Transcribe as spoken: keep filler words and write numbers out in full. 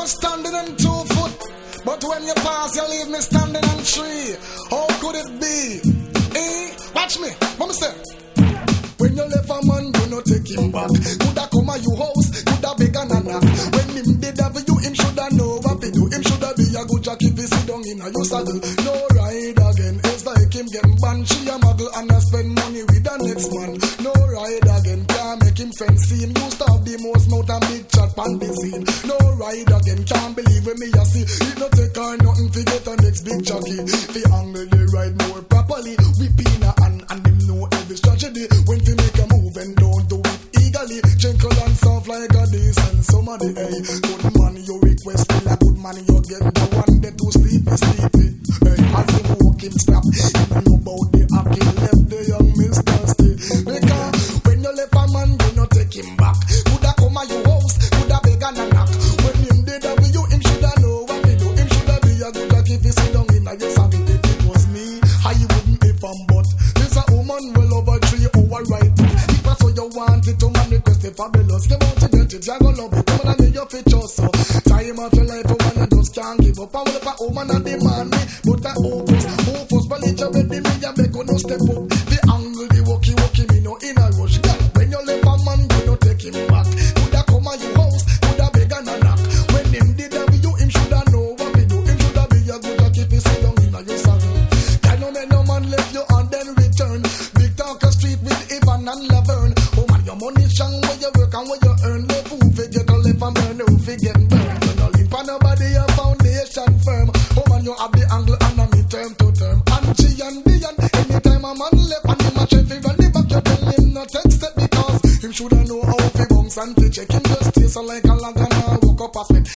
was standing on two foot, but when you pass, you leave me standing on three. How could it be? Eh? Watch me. What me say? When you left a man, you no take him back. Coulda come a you house, coulda beg a nana. When him did have you, him shoulda know what to do. Him shoulda be a good jack if he sit down in a your saddle. No ride again. It's like him get banned. She a muggle and a spend money with the next man. No ride again. Can't make him fancy him. Used to have the most mouth and big chat pan the scene. No ride again. Can't believe when me a see. It no take her nothing to get the next big jockey. The angle they ride more properly. We pin a hand and them know every strategy. When they make a move and don't do it eagerly. Gentle and soft like a decent somebody. Hey, good man you request me. A good man you get the one that to sleep is sleepy. Hey, as him walk him stop. Even know about the app he left the young mister stay. Because when you left a man you no take him back. Coulda come a your house, coulda beg and a knock. When him did have you, him shoulda know what to do. Him shoulda be a good like if he sit down in a your saddle. If it was me, I wouldn't be from but there's a woman well over three hour right. If that's what you want it to man request it fabulous. Give out to get it, you gonna love it. Come on and make your feature so time of your life, woman you just can't give up. I will if a woman and demand me, but I focus, focus, but it's ready me and make no step up. The angle, the walkie, walkie, me no in a rush. Yeah. When you left a man, you no take him back. Coulda come at your house, coulda beg and a knock. When him did have you, him shoulda know what to do. Him shoulda be a good jack if he sit down in a your saddle. Can no man, no man left you and then return. Big Talker Street with Ivan and Laverne. Oh man, your money strong where you work and where you earn. Left who forget to left and burn, who forget burn. You no live for nobody, your foundation firm. Oh man, you have the angle and a me term to term. And G and D and anytime a man left and him a try fi run the back, you tell him no text it because him shoulda know how fi bounce and fi check him just stay so like a lag and a walk up a spin.